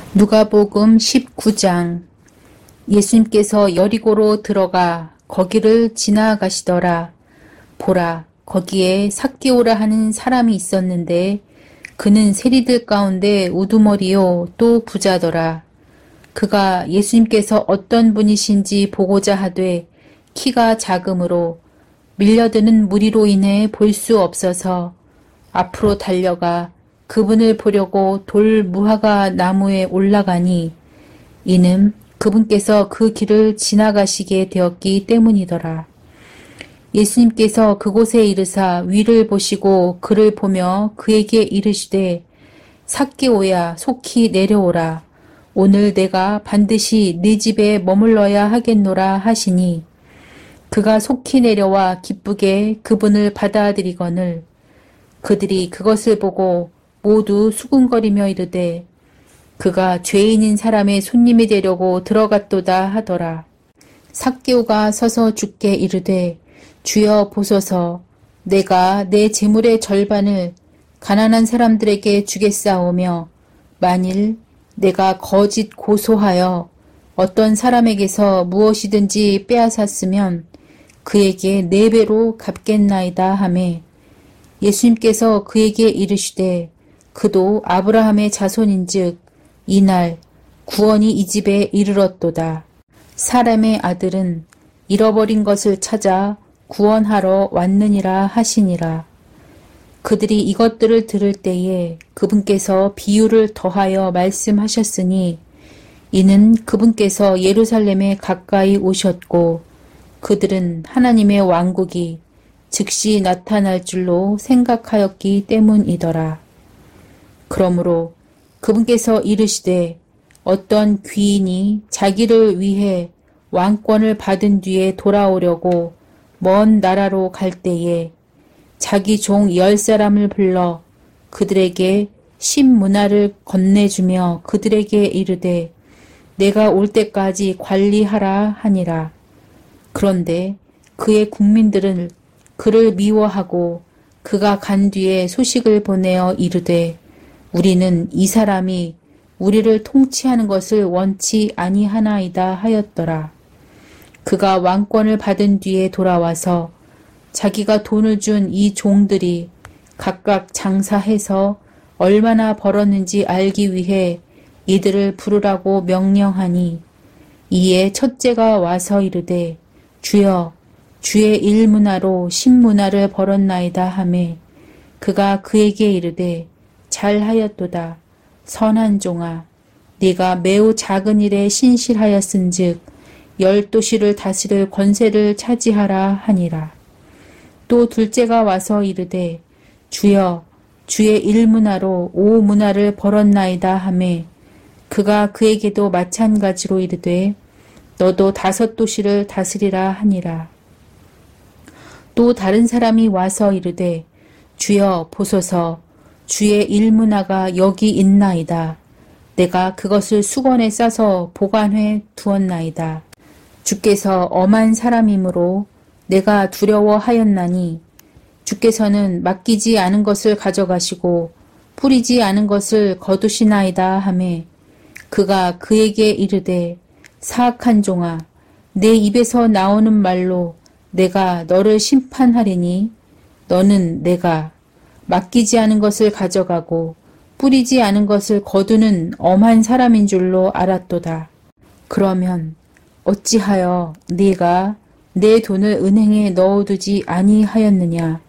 누가복음 19장. 예수님께서 여리고로 들어가 거기를 지나가시더라. 보라, 거기에 삭개오라 하는 사람이 있었는데 그는 세리들 가운데 우두머리요 또 부자더라. 그가 예수님께서 어떤 분이신지 보고자 하되 키가 작음으로 밀려드는 무리로 인해 볼 수 없어서 앞으로 달려가 그분을 보려고 돌 무화과 나무에 올라가니 이는 그분께서 그 길을 지나가시게 되었기 때문이더라. 예수님께서 그곳에 이르사 위를 보시고 그를 보며 그에게 이르시되 삭개오야 속히 내려오라. 오늘 내가 반드시 네 집에 머물러야 하겠노라 하시니 그가 속히 내려와 기쁘게 그분을 받아들이거늘 그들이 그것을 보고 모두 수군거리며 이르되 그가 죄인인 사람의 손님이 되려고 들어갔도다 하더라. 삭개오가 서서 주께 이르되 주여 보소서 내가 내 재물의 절반을 가난한 사람들에게 주겠사오며 만일 내가 거짓 고소하여 어떤 사람에게서 무엇이든지 빼앗았으면 그에게 4배로 갚겠나이다 하매 예수님께서 그에게 이르시되 그도 아브라함의 자손인즉 이날 구원이 이 집에 이르렀도다. 사람의 아들은 잃어버린 것을 찾아 구원하러 왔느니라 하시니라. 그들이 이것들을 들을 때에 그분께서 비유를 더하여 말씀하셨으니 이는 그분께서 예루살렘에 가까이 오셨고 그들은 하나님의 왕국이 즉시 나타날 줄로 생각하였기 때문이더라. 그러므로 그분께서 이르시되 어떤 귀인이 자기를 위해 왕권을 받은 뒤에 돌아오려고 먼 나라로 갈 때에 자기 종 10사람을 불러 그들에게 신문화를 건네주며 그들에게 이르되 내가 올 때까지 관리하라 하니라. 그런데 그의 국민들은 그를 미워하고 그가 간 뒤에 소식을 보내어 이르되 우리는 이 사람이 우리를 통치하는 것을 원치 아니하나이다 하였더라. 그가 왕권을 받은 뒤에 돌아와서 자기가 돈을 준 이 종들이 각각 장사해서 얼마나 벌었는지 알기 위해 이들을 부르라고 명령하니 이에 첫째가 와서 이르되 주여 주의 일문화로 십문화를 벌었나이다 하매 그가 그에게 이르되 잘하였도다. 선한 종아 네가 매우 작은 일에 신실하였은즉 10도시를 다스릴 권세를 차지하라 하니라. 또 둘째가 와서 이르되 주여 주의 1문화로 5문화를 벌었나이다 하매 그가 그에게도 마찬가지로 이르되 너도 5도시를 다스리라 하니라. 또 다른 사람이 와서 이르되 주여 보소서 주의 1문화가 여기 있나이다. 내가 그것을 수건에 싸서 보관해 두었나이다. 주께서 엄한 사람이므로 내가 두려워하였나니 주께서는 맡기지 않은 것을 가져가시고 뿌리지 않은 것을 거두시나이다 하매 그가 그에게 이르되 사악한 종아 내 입에서 나오는 말로 내가 너를 심판하리니 너는 내가 맡기지 않은 것을 가져가고 뿌리지 않은 것을 거두는 엄한 사람인 줄로 알았도다. 그러면 어찌하여 네가 내 돈을 은행에 넣어두지 아니하였느냐?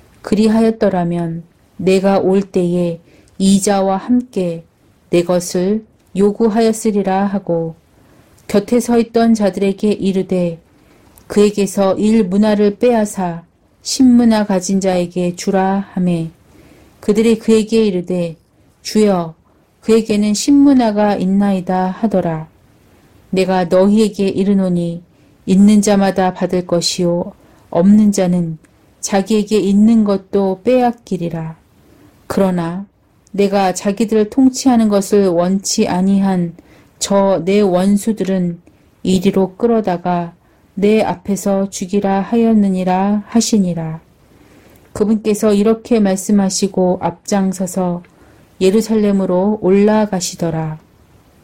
그리하였더라면 내가 올 때에 이자와 함께 내 것을 요구하였으리라 하고 곁에 서 있던 자들에게 이르되 그에게서 1문화를 빼앗아 10문화 가진 자에게 주라 하매 그들이 그에게 이르되 주여 그에게는 10문화가 있나이다 하더라. 내가 너희에게 이르노니 있는 자마다 받을 것이요 없는 자는 자기에게 있는 것도 빼앗기리라. 그러나 내가 자기들을 통치하는 것을 원치 아니한 저 내 원수들은 이리로 끌어다가 내 앞에서 죽이라 하였느니라 하시니라. 그분께서 이렇게 말씀하시고 앞장서서 예루살렘으로 올라가시더라.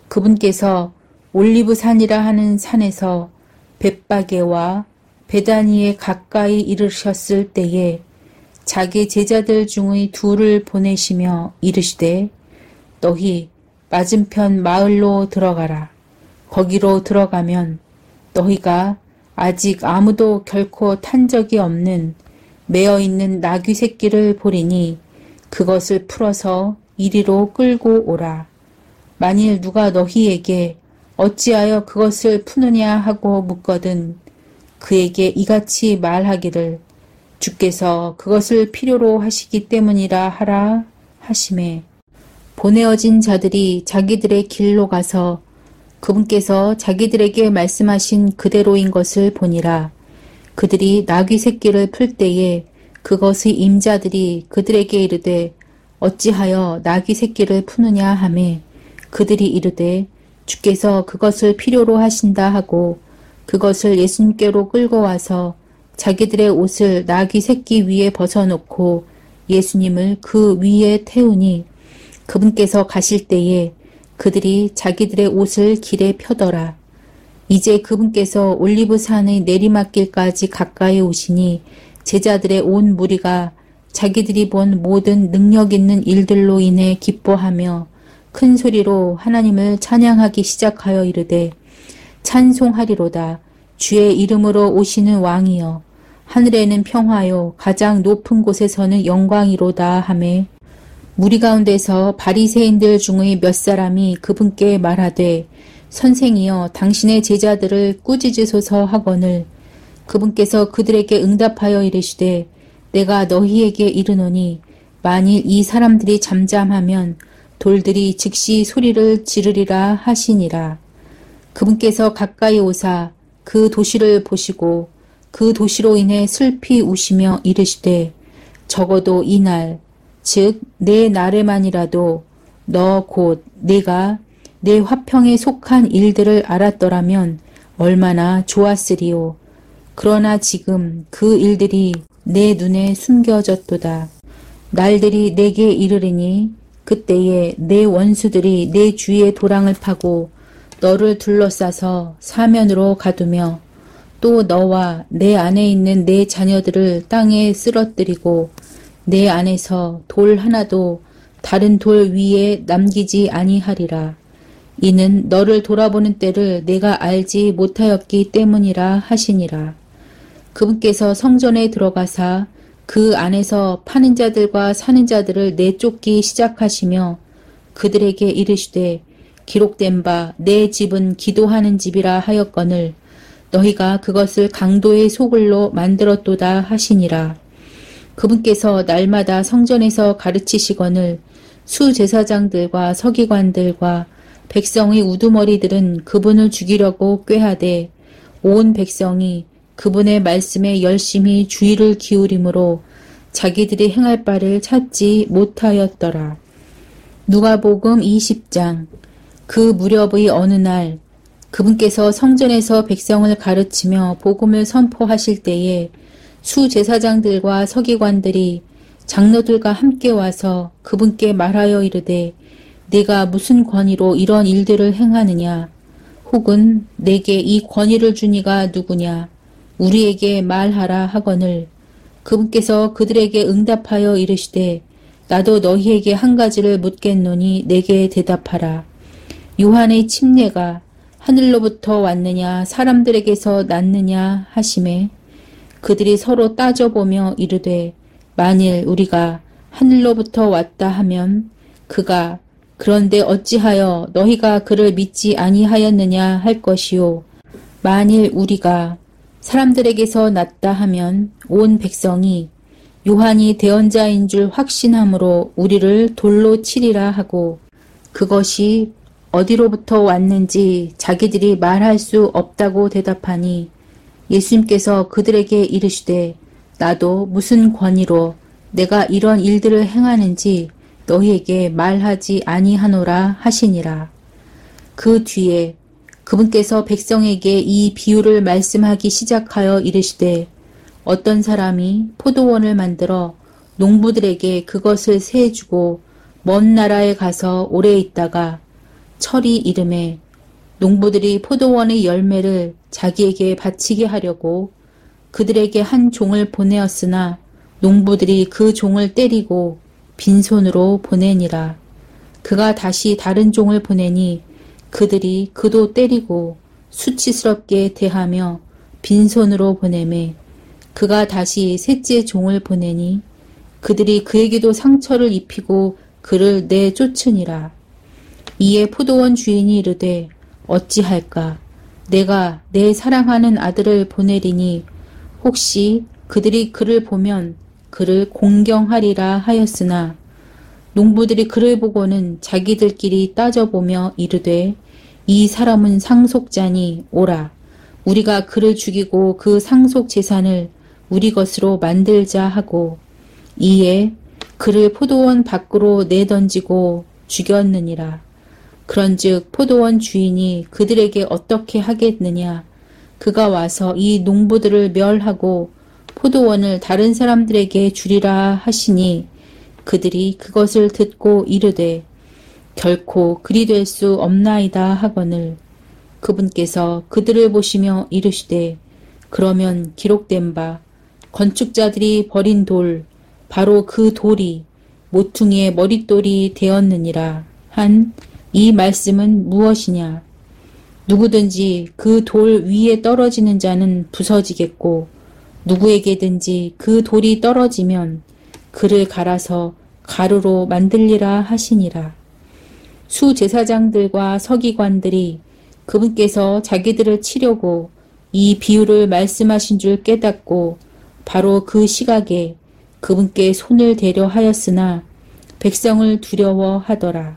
그분께서 올리브산이라 하는 산에서 벳바게와 베다니에 가까이 이르셨을 때에 자기 제자들 중의 둘을 보내시며 이르시되 너희 맞은편 마을로 들어가라. 거기로 들어가면 너희가 아직 아무도 결코 탄 적이 없는 매어있는 나귀 새끼를 보리니 그것을 풀어서 이리로 끌고 오라. 만일 누가 너희에게 어찌하여 그것을 푸느냐 하고 묻거든 그에게 이같이 말하기를 주께서 그것을 필요로 하시기 때문이라 하라 하시매 보내어진 자들이 자기들의 길로 가서 그분께서 자기들에게 말씀하신 그대로인 것을 보니라. 그들이 나귀 새끼를 풀 때에 그것의 임자들이 그들에게 이르되 어찌하여 나귀 새끼를 푸느냐 하매 그들이 이르되 주께서 그것을 필요로 하신다 하고 그것을 예수님께로 끌고 와서 자기들의 옷을 나귀 새끼 위에 벗어놓고 예수님을 그 위에 태우니 그분께서 가실 때에 그들이 자기들의 옷을 길에 펴더라. 이제 그분께서 올리브산의 내리막길까지 가까이 오시니 제자들의 온 무리가 자기들이 본 모든 능력 있는 일들로 인해 기뻐하며 큰 소리로 하나님을 찬양하기 시작하여 이르되 찬송하리로다. 주의 이름으로 오시는 왕이여 하늘에는 평화요 가장 높은 곳에서는 영광이로다 하매 무리 가운데서 바리새인들 중의 몇 사람이 그분께 말하되 선생이여 당신의 제자들을 꾸짖으소서 하거늘 그분께서 그들에게 응답하여 이르시되 내가 너희에게 이르노니 만일 이 사람들이 잠잠하면 돌들이 즉시 소리를 지르리라 하시니라. 그분께서 가까이 오사 그 도시를 보시고 그 도시로 인해 슬피 우시며 이르시되 적어도 이날 즉 내 날에만이라도 너 곧 내가 내 화평에 속한 일들을 알았더라면 얼마나 좋았으리요. 그러나 지금 그 일들이 내 눈에 숨겨졌도다. 날들이 내게 이르리니 그때에 내 원수들이 내 주위에 도랑을 파고 너를 둘러싸서 사면으로 가두며 또 너와 내 안에 있는 내 자녀들을 땅에 쓰러뜨리고 내 안에서 돌 하나도 다른 돌 위에 남기지 아니하리라. 이는 너를 돌아보는 때를 내가 알지 못하였기 때문이라 하시니라. 그분께서 성전에 들어가사 그 안에서 파는 자들과 사는 자들을 내쫓기 시작하시며 그들에게 이르시되 기록된 바 내 집은 기도하는 집이라 하였거늘 너희가 그것을 강도의 소굴로 만들었도다 하시니라. 그분께서 날마다 성전에서 가르치시거늘 수제사장들과 서기관들과 백성의 우두머리들은 그분을 죽이려고 꾀하되 온 백성이 그분의 말씀에 열심히 주의를 기울이므로 자기들이 행할 바를 찾지 못하였더라. 누가복음 20장. 그 무렵의 어느 날 그분께서 성전에서 백성을 가르치며 복음을 선포하실 때에 수제사장들과 서기관들이 장로들과 함께 와서 그분께 말하여 이르되 네가 무슨 권위로 이런 일들을 행하느냐? 혹은 내게 이 권위를 준 이가 누구냐? 우리에게 말하라 하거늘 그분께서 그들에게 응답하여 이르시되 나도 너희에게 한 가지를 묻겠노니 내게 대답하라. 요한의 침례가 하늘로부터 왔느냐 사람들에게서 났느냐 하시매 그들이 서로 따져보며 이르되 만일 우리가 하늘로부터 왔다 하면 그가 그런데 어찌하여 너희가 그를 믿지 아니하였느냐 할 것이요. 만일 우리가 사람들에게서 났다 하면 온 백성이 요한이 대언자인 줄 확신함으로 우리를 돌로 치리라 하고 그것이 어디로부터 왔는지 자기들이 말할 수 없다고 대답하니 예수님께서 그들에게 이르시되 나도 무슨 권위로 내가 이런 일들을 행하는지 너희에게 말하지 아니하노라 하시니라. 그 뒤에 그분께서 백성에게 이 비유를 말씀하기 시작하여 이르시되 어떤 사람이 포도원을 만들어 농부들에게 그것을 세주고 먼 나라에 가서 오래 있다가 철이 이르매 농부들이 포도원의 열매를 자기에게 바치게 하려고 그들에게 한 종을 보내었으나 농부들이 그 종을 때리고 빈손으로 보내니라. 그가 다시 다른 종을 보내니 그들이 그도 때리고 수치스럽게 대하며 빈손으로 보내매 그가 다시 셋째 종을 보내니 그들이 그에게도 상처를 입히고 그를 내쫓으니라. 이에 포도원 주인이 이르되 어찌할까? 내가 내 사랑하는 아들을 보내리니 혹시 그들이 그를 보면 그를 공경하리라 하였으나 농부들이 그를 보고는 자기들끼리 따져보며 이르되 이 사람은 상속자니 오라. 우리가 그를 죽이고 그 상속 재산을 우리 것으로 만들자 하고 이에 그를 포도원 밖으로 내던지고 죽였느니라. 그런즉 포도원 주인이 그들에게 어떻게 하겠느냐. 그가 와서 이 농부들을 멸하고 포도원을 다른 사람들에게 주리라 하시니 그들이 그것을 듣고 이르되 결코 그리 될 수 없나이다 하거늘 그분께서 그들을 보시며 이르시되 그러면 기록된 바 건축자들이 버린 돌 바로 그 돌이 모퉁이의 머릿돌이 되었느니라 한 이 말씀은 무엇이냐. 누구든지 그 돌 위에 떨어지는 자는 부서지겠고 누구에게든지 그 돌이 떨어지면 그를 갈아서 가루로 만들리라 하시니라. 수제사장들과 서기관들이 그분께서 자기들을 치려고 이 비유를 말씀하신 줄 깨닫고 바로 그 시각에 그분께 손을 대려 하였으나 백성을 두려워하더라.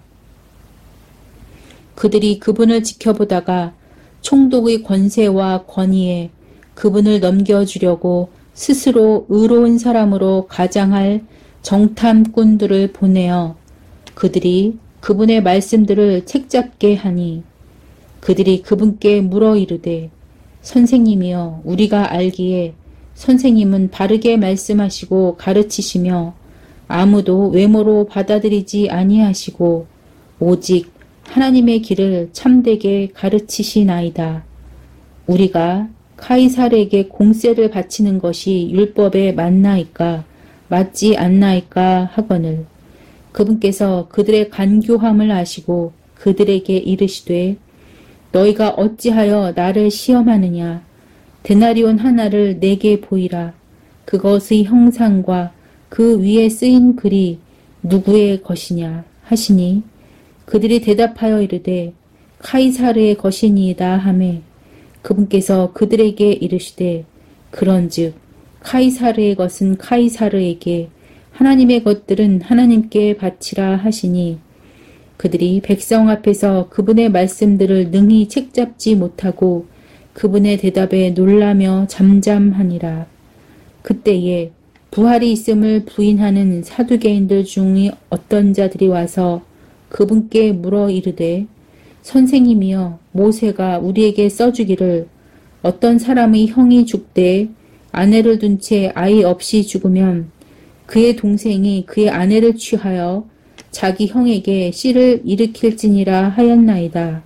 그들이 그분을 지켜보다가 총독의 권세와 권위에 그분을 넘겨주려고 스스로 의로운 사람으로 가장할 정탐꾼들을 보내어 그들이 그분의 말씀들을 책잡게 하니 그들이 그분께 물어 이르되 선생님이여 우리가 알기에 선생님은 바르게 말씀하시고 가르치시며 아무도 외모로 받아들이지 아니하시고 오직 하나님의 길을 참되게 가르치시나이다. 우리가 카이사르에게 공세를 바치는 것이 율법에 맞나이까 맞지 않나이까 하거늘 그분께서 그들의 간교함을 아시고 그들에게 이르시되 너희가 어찌하여 나를 시험하느냐. 데나리온 하나를 내게 보이라. 그것의 형상과 그 위에 쓰인 글이 누구의 것이냐 하시니 그들이 대답하여 이르되 카이사르의 것이니이다 하매 그분께서 그들에게 이르시되 그런즉 카이사르의 것은 카이사르에게 하나님의 것들은 하나님께 바치라 하시니 그들이 백성 앞에서 그분의 말씀들을 능히 책잡지 못하고 그분의 대답에 놀라며 잠잠하니라. 그때에 부활이 있음을 부인하는 사두개인들 중의 어떤 자들이 와서 그분께 물어 이르되 선생님이여 모세가 우리에게 써주기를 어떤 사람의 형이 죽되 아내를 둔 채 아이 없이 죽으면 그의 동생이 그의 아내를 취하여 자기 형에게 씨를 일으킬지니라 하였나이다.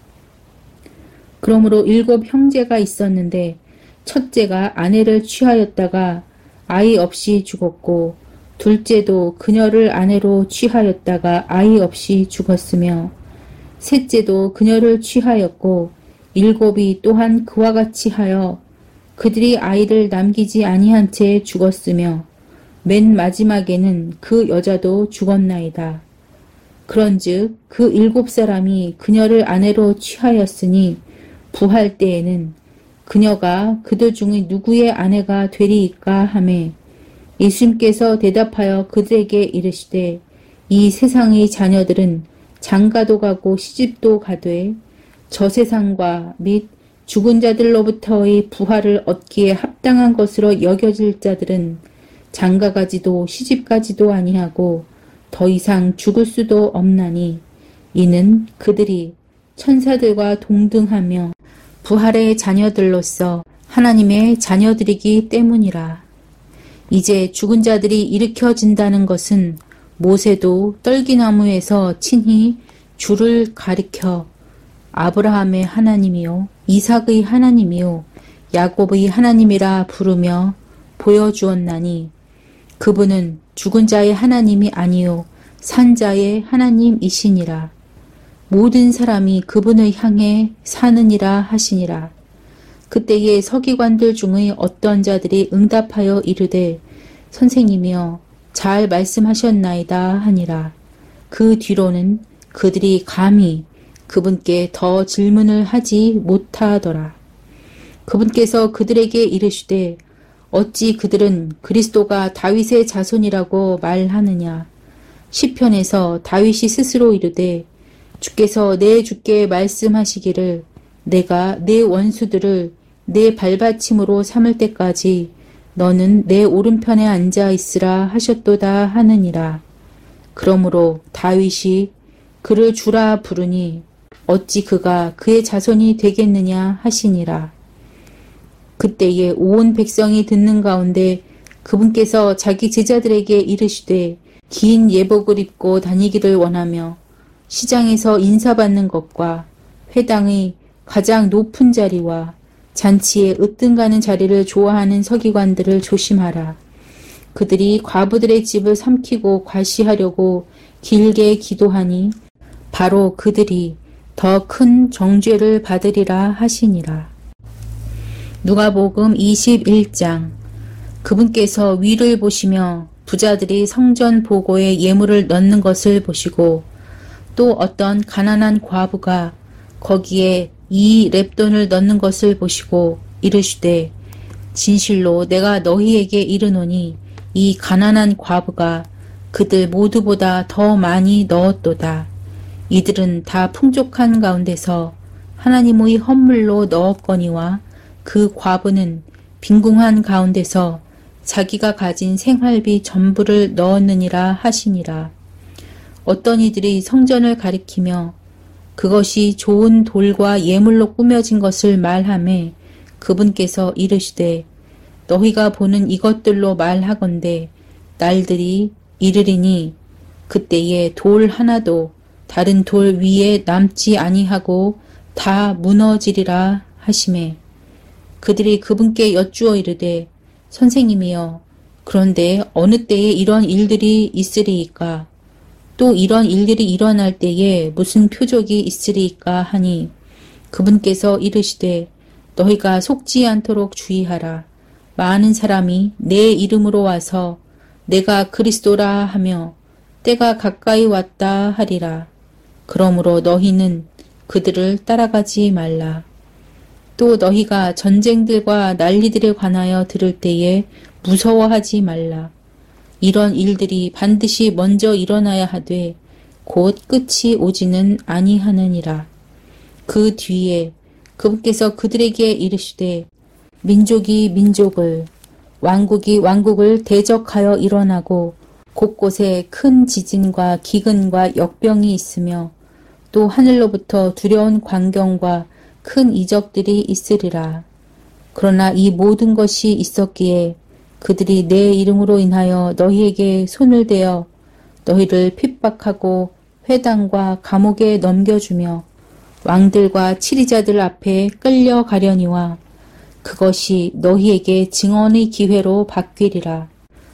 그러므로 7 형제가 있었는데 첫째가 아내를 취하였다가 아이 없이 죽었고 둘째도 그녀를 아내로 취하였다가 아이 없이 죽었으며 셋째도 그녀를 취하였고 7이 또한 그와 같이 하여 그들이 아이를 남기지 아니한 채 죽었으며 맨 마지막에는 그 여자도 죽었나이다. 그런즉 그 7사람이 그녀를 아내로 취하였으니 부할 때에는 그녀가 그들 중의 누구의 아내가 되리이까 하매 예수님께서 대답하여 그들에게 이르시되 이 세상의 자녀들은 장가도 가고 시집도 가되 저 세상과 및 죽은 자들로부터의 부활을 얻기에 합당한 것으로 여겨질 자들은 장가가지도 시집가지도 아니하고 더 이상 죽을 수도 없나니 이는 그들이 천사들과 동등하며 부활의 자녀들로서 하나님의 자녀들이기 때문이라. 이제 죽은 자들이 일으켜진다는 것은 모세도 떨기나무에서 친히 주를 가리켜 아브라함의 하나님이요 이삭의 하나님이요 야곱의 하나님이라 부르며 보여주었나니 그분은 죽은 자의 하나님이 아니요 산 자의 하나님이시니라. 모든 사람이 그분을 향해 사느니라 하시니라. 그때에 서기관들 중의 어떤 자들이 응답하여 이르되 선생님이여 잘 말씀하셨나이다 하니라. 그 뒤로는 그들이 감히 그분께 더 질문을 하지 못하더라. 그분께서 그들에게 이르시되 어찌 그들은 그리스도가 다윗의 자손이라고 말하느냐. 시편에서 다윗이 스스로 이르되 주께서 내 주께 말씀하시기를 내가 내 원수들을 내 발받침으로 삼을 때까지 너는 내 오른편에 앉아 있으라 하셨도다 하느니라. 그러므로 다윗이 그를 주라 부르니 어찌 그가 그의 자손이 되겠느냐 하시니라. 그때에 온 백성이 듣는 가운데 그분께서 자기 제자들에게 이르시되 긴 예복을 입고 다니기를 원하며 시장에서 인사받는 것과 회당의 가장 높은 자리와 잔치에 으뜸가는 자리를 좋아하는 서기관들을 조심하라. 그들이 과부들의 집을 삼키고 과시하려고 길게 기도하니 바로 그들이 더 큰 정죄를 받으리라 하시니라. 누가복음 21장. 그분께서 위를 보시며 부자들이 성전 보고에 예물을 넣는 것을 보시고 또 어떤 가난한 과부가 거기에 2렙돈을 넣는 것을 보시고 이르시되 진실로 내가 너희에게 이르노니 이 가난한 과부가 그들 모두보다 더 많이 넣었도다. 이들은 다 풍족한 가운데서 하나님의 헌물로 넣었거니와 그 과부는 빈궁한 가운데서 자기가 가진 생활비 전부를 넣었느니라 하시니라. 어떤 이들이 성전을 가리키며 그것이 좋은 돌과 예물로 꾸며진 것을 말하매 그분께서 이르시되 너희가 보는 이것들로 말하건대 날들이 이르리니 그때에 돌 하나도 다른 돌 위에 남지 아니하고 다 무너지리라 하시매 그들이 그분께 여쭈어 이르되 선생님이여 그런데 어느 때에 이런 일들이 있으리이까 또 이런 일들이 일어날 때에 무슨 표적이 있으리이까 하니 그분께서 이르시되 너희가 속지 않도록 주의하라. 많은 사람이 내 이름으로 와서 내가 그리스도라 하며 때가 가까이 왔다 하리라. 그러므로 너희는 그들을 따라가지 말라. 또 너희가 전쟁들과 난리들에 관하여 들을 때에 무서워하지 말라. 이런 일들이 반드시 먼저 일어나야 하되 곧 끝이 오지는 아니하느니라. 그 뒤에 그분께서 그들에게 이르시되 민족이 민족을 왕국이 왕국을 대적하여 일어나고 곳곳에 큰 지진과 기근과 역병이 있으며 또 하늘로부터 두려운 광경과 큰 이적들이 있으리라. 그러나 이 모든 것이 있었기에 그들이 내 이름으로 인하여 너희에게 손을 대어 너희를 핍박하고 회당과 감옥에 넘겨주며 왕들과 치리자들 앞에 끌려가려니와 그것이 너희에게 증언의 기회로 바뀌리라.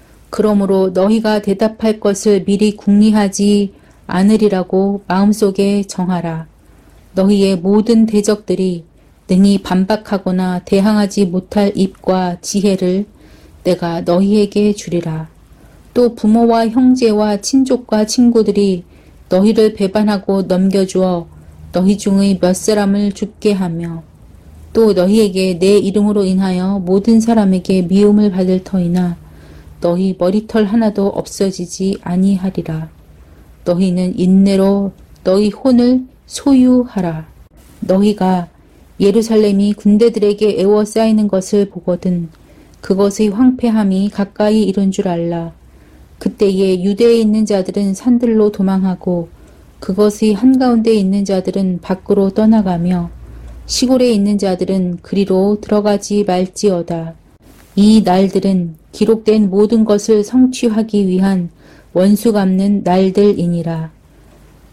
그러므로 너희가 대답할 것을 미리 궁리하지 않으리라고 마음속에 정하라. 너희의 모든 대적들이 능히 반박하거나 대항하지 못할 입과 지혜를 내가 너희에게 주리라. 또 부모와 형제와 친족과 친구들이 너희를 배반하고 넘겨주어 너희 중의 몇 사람을 죽게 하며 또 너희에게 내 이름으로 인하여 모든 사람에게 미움을 받을 터이나 너희 머리털 하나도 없어지지 아니하리라. 너희는 인내로 너희 혼을 소유하라. 너희가 예루살렘이 군대들에게 에워싸이는 것을 보거든 그것의 황폐함이 가까이 이른 줄 알라. 그때에 유대에 있는 자들은 산들로 도망하고 그것의 한가운데 있는 자들은 밖으로 떠나가며 시골에 있는 자들은 그리로 들어가지 말지어다. 이 날들은 기록된 모든 것을 성취하기 위한 원수 갚는 날들이니라.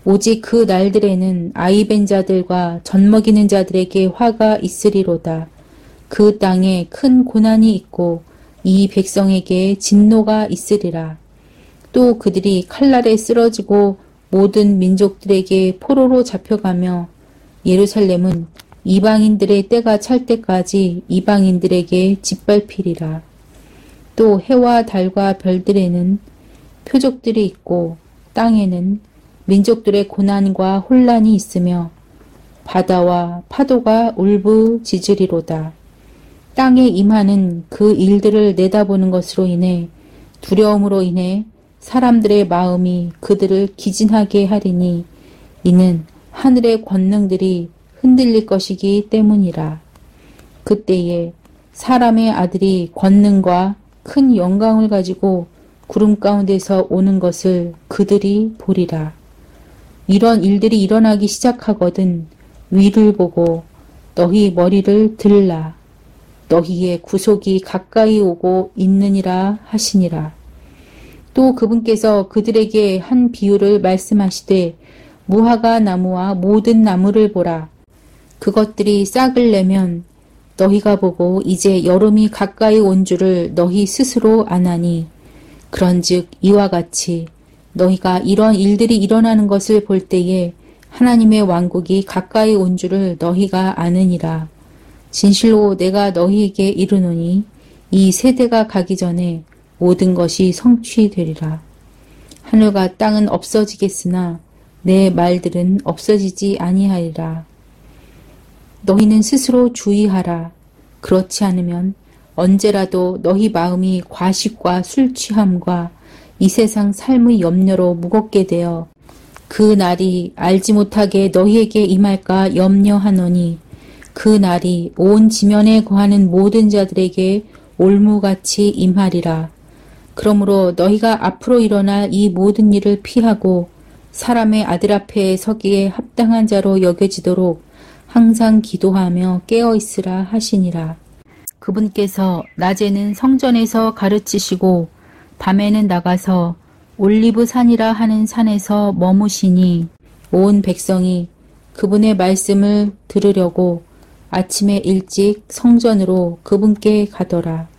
오직 그 날들에는 아이벤 자들과 젖먹이는 자들에게 화가 있으리로다. 그 땅에 큰 고난이 있고 이 백성에게 진노가 있으리라. 또 그들이 칼날에 쓰러지고 모든 민족들에게 포로로 잡혀가며 예루살렘은 이방인들의 때가 찰 때까지 이방인들에게 짓밟히리라. 또 해와 달과 별들에는 표적들이 있고 땅에는 민족들의 고난과 혼란이 있으며 바다와 파도가 울부짖으리로다. 땅에 임하는 그 일들을 내다보는 것으로 인해 두려움으로 인해 사람들의 마음이 그들을 기진하게 하리니 이는 하늘의 권능들이 흔들릴 것이기 때문이라. 그때에 사람의 아들이 권능과 큰 영광을 가지고 구름 가운데서 오는 것을 그들이 보리라. 이런 일들이 일어나기 시작하거든 위를 보고 너희 머리를 들라. 너희의 구속이 가까이 오고 있느니라 하시니라. 또 그분께서 그들에게 한 비유를 말씀하시되 무화과 나무와 모든 나무를 보라. 그것들이 싹을 내면 너희가 보고 이제 여름이 가까이 온 줄을 너희 스스로 아나니 그런즉 이와 같이 너희가 이런 일들이 일어나는 것을 볼 때에 하나님의 왕국이 가까이 온 줄을 너희가 아느니라. 진실로 내가 너희에게 이르노니 이 세대가 가기 전에 모든 것이 성취되리라. 하늘과 땅은 없어지겠으나 내 말들은 없어지지 아니하리라. 너희는 스스로 주의하라. 그렇지 않으면 언제라도 너희 마음이 과식과 술 취함과 이 세상 삶의 염려로 무겁게 되어 그 날이 알지 못하게 너희에게 임할까 염려하노니 그 날이 온 지면에 거하는 모든 자들에게 올무같이 임하리라. 그러므로 너희가 앞으로 일어날 이 모든 일을 피하고 사람의 아들 앞에 서기에 합당한 자로 여겨지도록 항상 기도하며 깨어있으라 하시니라. 그분께서 낮에는 성전에서 가르치시고 밤에는 나가서 올리브 산이라 하는 산에서 머무시니 온 백성이 그분의 말씀을 들으려고 아침에 일찍 성전으로 그분께 가더라.